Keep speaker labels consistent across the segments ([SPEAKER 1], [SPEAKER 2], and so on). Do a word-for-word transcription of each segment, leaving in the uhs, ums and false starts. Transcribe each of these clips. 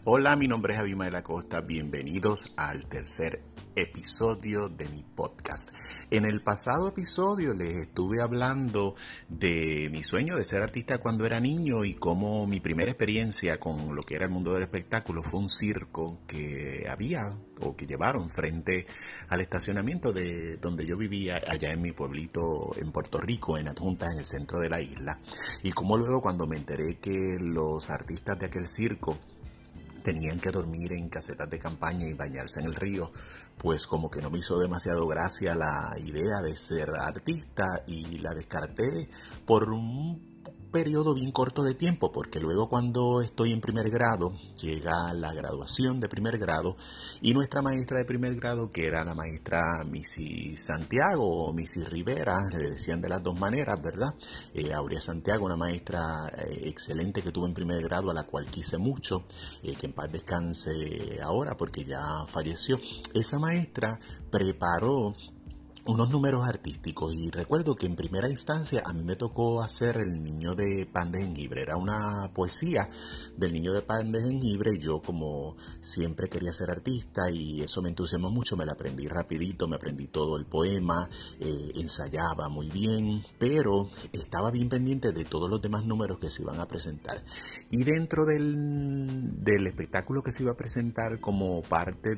[SPEAKER 1] Hola, mi nombre es Abimael Acosta, bienvenidos al tercer episodio de mi podcast. En el pasado episodio les estuve hablando de mi sueño de ser artista cuando era niño y cómo mi primera experiencia con lo que era el mundo del espectáculo fue un circo que había o que llevaron frente al estacionamiento de donde yo vivía allá en mi pueblito en Puerto Rico, en Adjuntas, en el centro de la isla. Y cómo luego cuando me enteré que los artistas de aquel circo tenían que dormir en casetas de campaña y bañarse en el río, pues como que no me hizo demasiado gracia la idea de ser artista y la descarté por un periodo bien corto de tiempo, porque luego cuando estoy en primer grado llega la graduación de primer grado y nuestra maestra de primer grado, que era la maestra Missy Santiago o Missy Rivera, le decían de las dos maneras, ¿verdad? Eh, Aurea Santiago, una maestra eh, excelente que tuve en primer grado, a la cual quise mucho, eh, que en paz descanse ahora porque ya falleció. Esa maestra preparó unos números artísticos y recuerdo que en primera instancia a mí me tocó hacer El niño de pan de jengibre. Era una poesía del niño de pan de jengibre. Yo, como siempre quería ser artista y eso me entusiasmó mucho, me la aprendí rapidito, me aprendí todo el poema, eh, ensayaba muy bien, pero estaba bien pendiente de todos los demás números que se iban a presentar. Y dentro del, del espectáculo que se iba a presentar como parte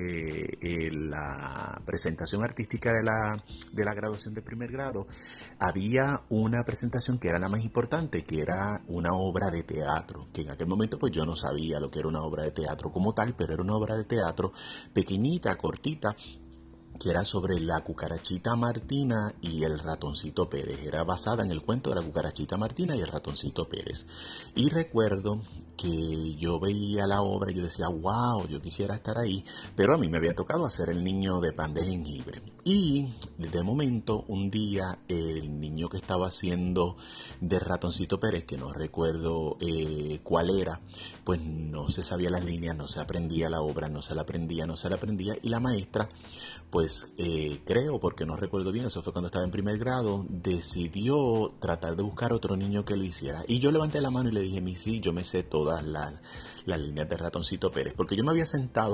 [SPEAKER 1] de eh, la presentación artística de la de la graduación de primer grado, había una presentación que era la más importante, que era una obra de teatro, que en aquel momento pues yo no sabía lo que era una obra de teatro como tal, pero era una obra de teatro pequeñita, cortita, que era sobre la cucarachita Martina y el ratoncito Pérez. Era basada en el cuento de la cucarachita Martina y el ratoncito Pérez. Y recuerdo que yo veía la obra y yo decía, wow, yo quisiera estar ahí, pero a mí me había tocado hacer El niño de pan de jengibre. Y de momento, un día, el niño que estaba haciendo de ratoncito Pérez, que no recuerdo eh, cuál era, pues no se sabía las líneas, no se aprendía la obra, no se la aprendía, no se la aprendía, y la maestra, pues eh, creo, porque no recuerdo bien, eso fue cuando estaba en primer grado, decidió tratar de buscar otro niño que lo hiciera. Y yo levanté la mano y le dije, mi sí, yo me sé todas las, las líneas de ratoncito Pérez, porque yo me había sentado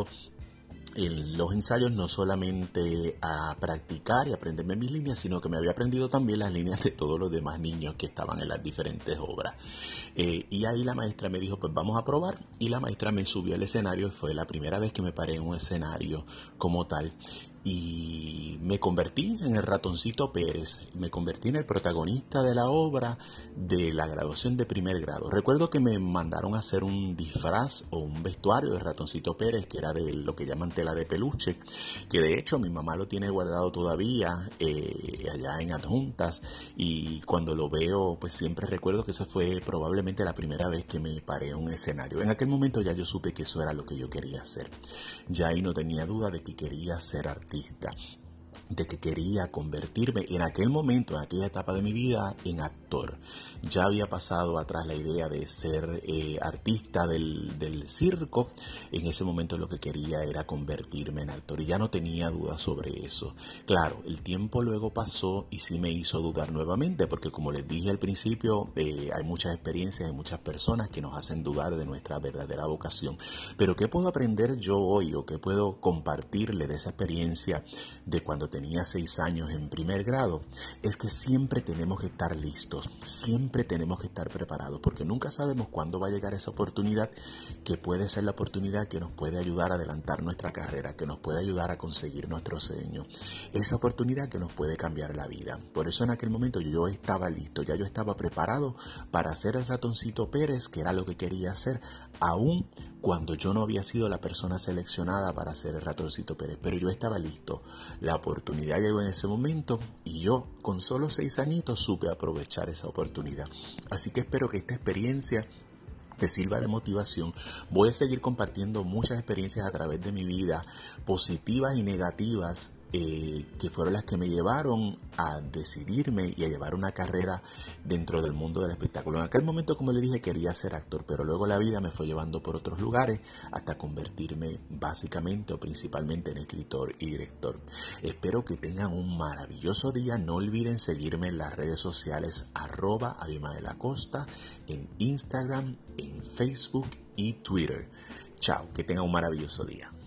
[SPEAKER 1] en los ensayos no solamente a practicar y aprenderme mis líneas, sino que me había aprendido también las líneas de todos los demás niños que estaban en las diferentes obras. Eh, y ahí la maestra me dijo, pues vamos a probar, y la maestra me subió al escenario. Fue la primera vez que me paré en un escenario como tal. Y me convertí en el ratoncito Pérez, me convertí en el protagonista de la obra de la graduación de primer grado. Recuerdo que me mandaron a hacer un disfraz o un vestuario de ratoncito Pérez, que era de lo que llaman tela de peluche, que de hecho mi mamá lo tiene guardado todavía eh, allá en Adjuntas, y cuando lo veo pues siempre recuerdo que esa fue probablemente la primera vez que me paré en un escenario. En aquel momento ya yo supe que eso era lo que yo quería hacer, ya ahí no tenía duda de que quería ser artista, de que quería convertirme en aquel momento, en aquella etapa de mi vida, en actor. Ya había pasado atrás la idea de ser eh, artista del, del circo. En ese momento lo que quería era convertirme en actor y ya no tenía dudas sobre eso. Claro, el tiempo luego pasó y sí me hizo dudar nuevamente, porque como les dije al principio, eh, hay muchas experiencias, hay muchas personas que nos hacen dudar de nuestra verdadera vocación. Pero ¿qué puedo aprender yo hoy o qué puedo compartirle de esa experiencia de cuando tenía seis años en primer grado? Es que siempre tenemos que estar listos, siempre tenemos que estar preparados, porque nunca sabemos cuándo va a llegar esa oportunidad, que puede ser la oportunidad que nos puede ayudar a adelantar nuestra carrera, que nos puede ayudar a conseguir nuestro sueño, esa oportunidad que nos puede cambiar la vida. Por eso en aquel momento yo estaba listo, ya yo estaba preparado para hacer el ratoncito Pérez, que era lo que quería hacer, aún cuando yo no había sido la persona seleccionada para hacer el ratoncito Pérez, pero yo estaba listo. La oportunidad llegó en ese momento y yo con solo seis añitos supe aprovechar esa oportunidad. Así que espero que esta experiencia te sirva de motivación. Voy a seguir compartiendo muchas experiencias a través de mi vida, positivas y negativas, Eh, que fueron las que me llevaron a decidirme y a llevar una carrera dentro del mundo del espectáculo. En aquel momento, como le dije, quería ser actor, pero luego la vida me fue llevando por otros lugares hasta convertirme básicamente o principalmente en escritor y director. Espero que tengan un maravilloso día. No olviden seguirme en las redes sociales arroba Abimael Acosta, en Instagram, en Facebook y Twitter. Chao, que tengan un maravilloso día.